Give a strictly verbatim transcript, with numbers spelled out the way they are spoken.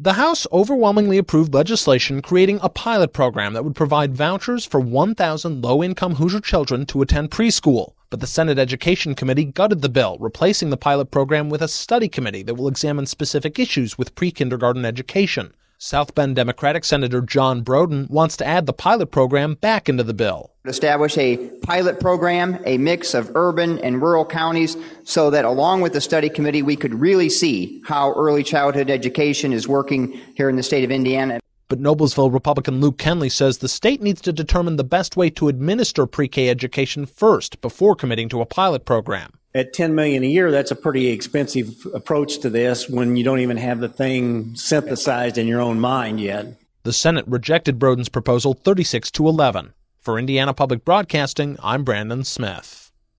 The House overwhelmingly approved legislation creating a pilot program that would provide vouchers for one thousand low-income Hoosier children to attend preschool. But the Senate Education Committee gutted the bill, replacing the pilot program with a study committee that will examine specific issues with pre-kindergarten education. South Bend Democratic Senator John Broden wants to add the pilot program back into the bill. Establish a pilot program, a mix of urban and rural counties, so that along with the study committee, we could really see how early childhood education is working here in the state of Indiana. But Noblesville Republican Luke Kenley says the state needs to determine the best way to administer pre-K education first before committing to a pilot program. At ten million dollars a year, that's a pretty expensive approach to this when you don't even have the thing synthesized in your own mind yet. The Senate rejected Broden's proposal thirty-six to eleven. For Indiana Public Broadcasting, I'm Brandon Smith.